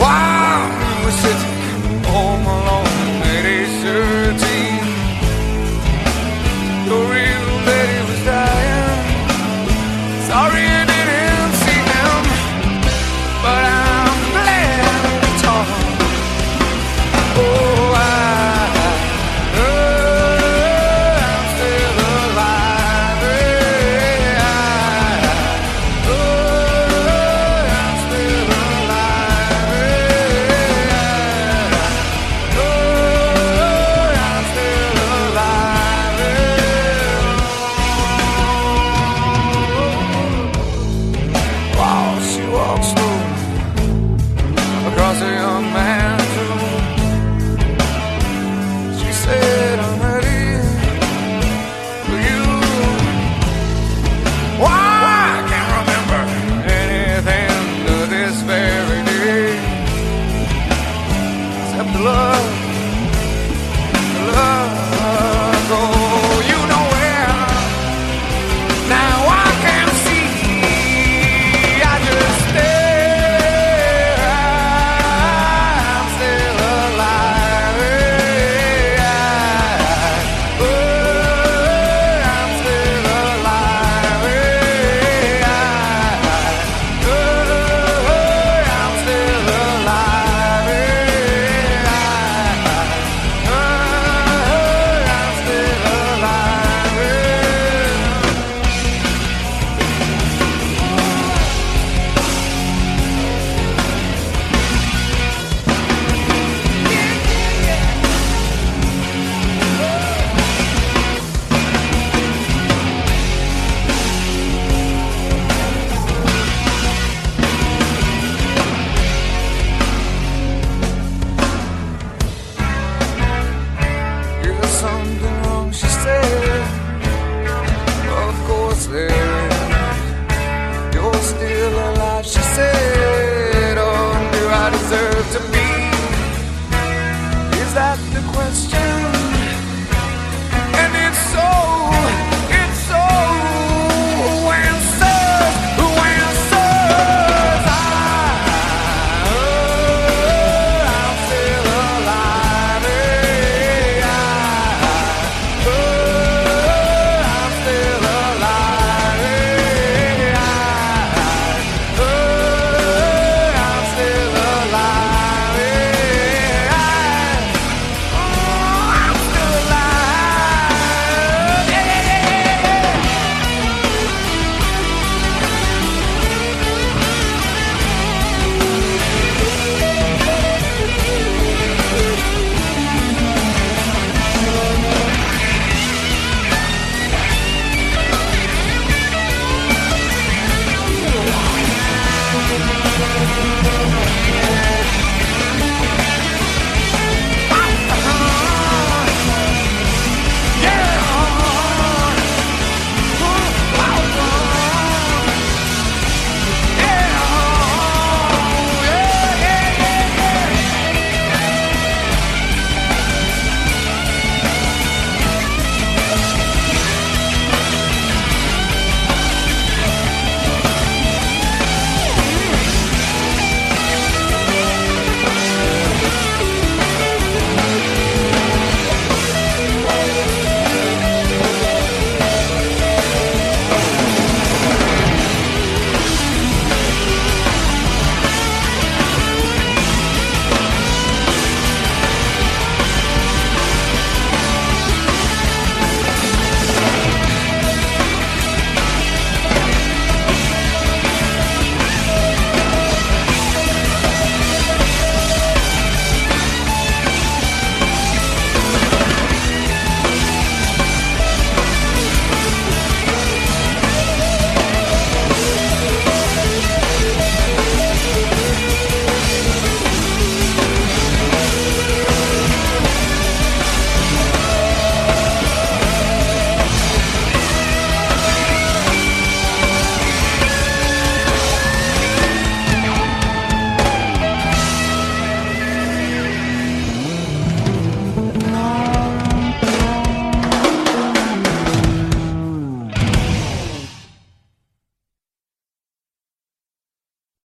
while we were sitting home alone at age 13. Your real lady was dying. Sorry you didn't see him, but I'm glad it's all. Oh, I'm still alive. I'm still alive. I'm still alive. While she walks slow across a young man's room, she said, I'm ready for you. Why, I can't remember anything to this very day, except the love. Oh, you know where. Now I can see. I just stare. I'm still alive. I'm still alive. I'm still alive. I'm still alive. There's something wrong, she said. Of course there is. You're still alive, she said. Oh, do I deserve to be? Is that the question?